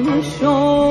پروانه شو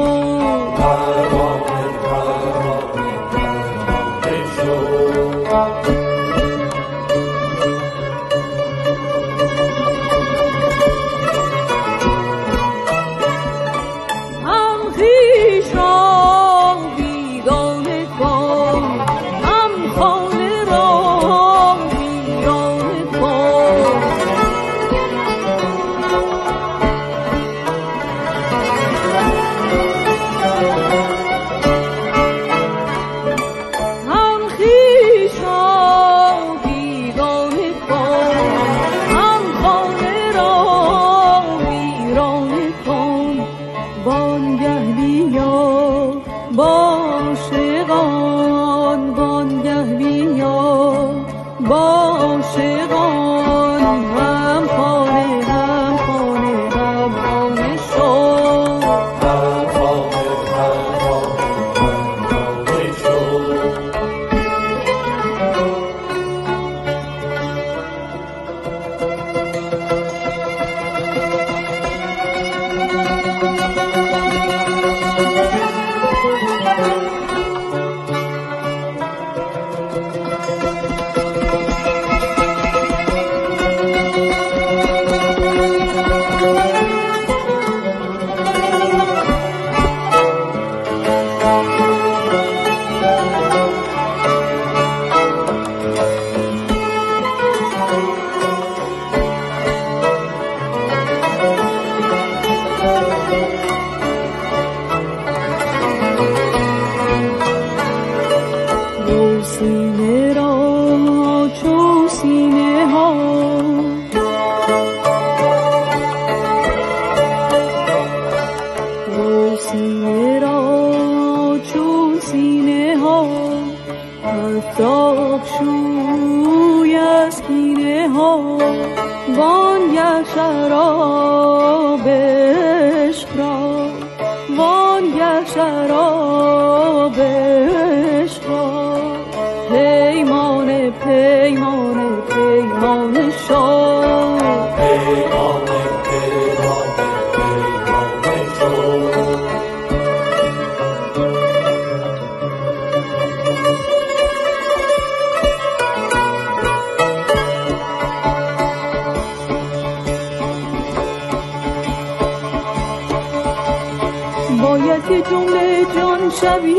باید که جمله جان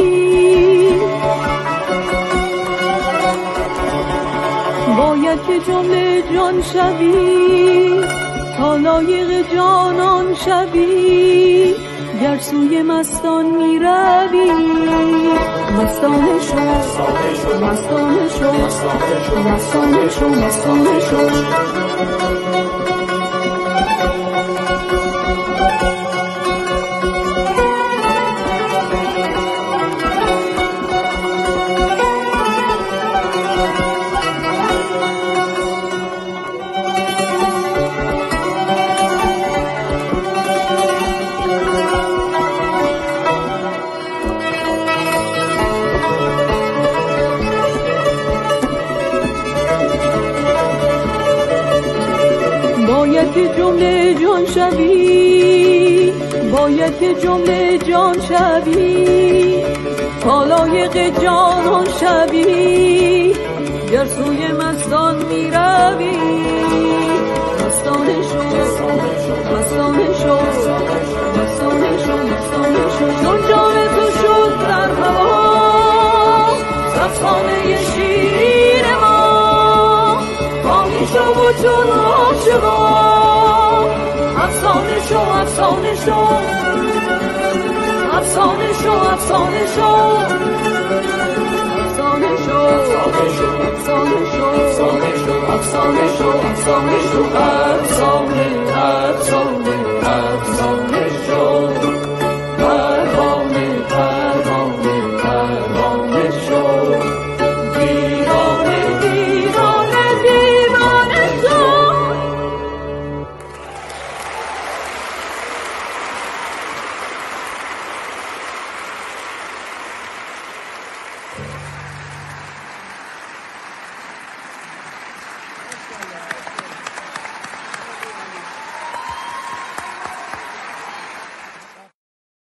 شوی، باید که جمله جان شوی، تا لایق جانان شوی. گر سوی مستان می روی، مستانه شو مستانه شو مستانه شو مستانه شو. باید که جمله جان شوی، باید که جمله جان شوی، تا لایق جانان شوی. گر سوی مستان می روی، مستانه شو مستانه شو مستانه شو مستانه شو. چون جان تو شد در هوا، افسانه شیرین ما، فانی شو و چون عاشقا. افسانه شو افسانه شو افسانه شو افسانه شو افسانه شو افسانه شو افسانه شو افسانه شو افسانه شو افسانه